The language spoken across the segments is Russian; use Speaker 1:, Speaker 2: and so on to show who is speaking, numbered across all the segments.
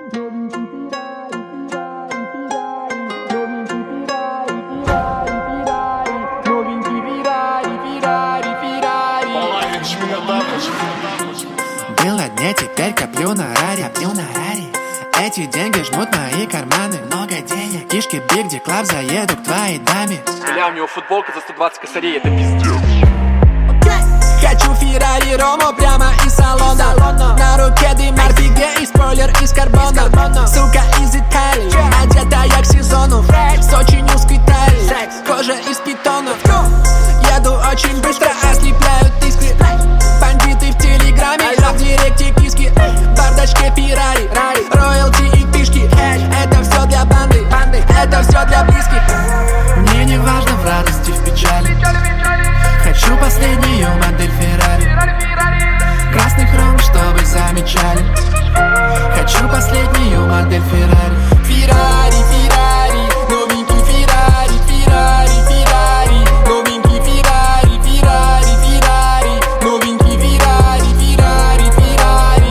Speaker 1: Был на дне, теперь коплю на рари. Эти деньги жмут мои карманы. Много денег, кишки Big D Club, заеду к твоей даме.
Speaker 2: Бля, у него футболка за 120 косарей, это пиздец.
Speaker 1: Хочу Феррари Ромо прямо из салона. На руке Димар Фиге и спойлер из карбона. Сука из Италии, одета я к сезону. С очень узкой талии, кожа из питонов. Еду очень быстро, ослепляют искры. Бандиты в телеграме, а в директе киски. В бардачке Феррари, роялти и пишки. Это все для банды, это все для близких. Мне не важно в радости, в печали. Хочу последнюю модель Феррари. Красный хром, чтобы замечали. Хочу последнюю модель Феррари. Феррари, новенький Феррари, Феррари, новенький Феррари, новенький Феррари.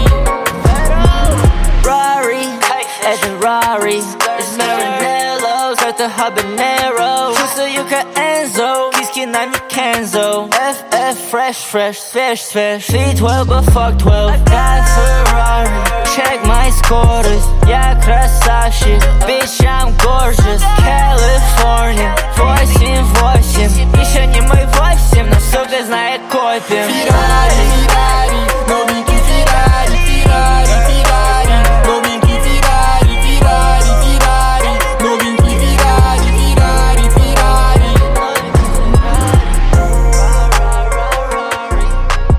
Speaker 3: Rari, это Rari. Из Maranellos, это Habanero. Чувствую Enzo, киски на Kenzo. FF, fresh, свеж. Feet 12, but fuck 12. Got Ferrari, check my скорость. Я красавчик, bitch, I'm gorgeous. California, 8-8. Еще не мы 8, но сука знает копим.
Speaker 1: Феррари, новенький Феррари, новенький Феррари, новенький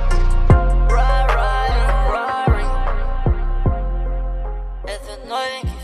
Speaker 3: Это новенький.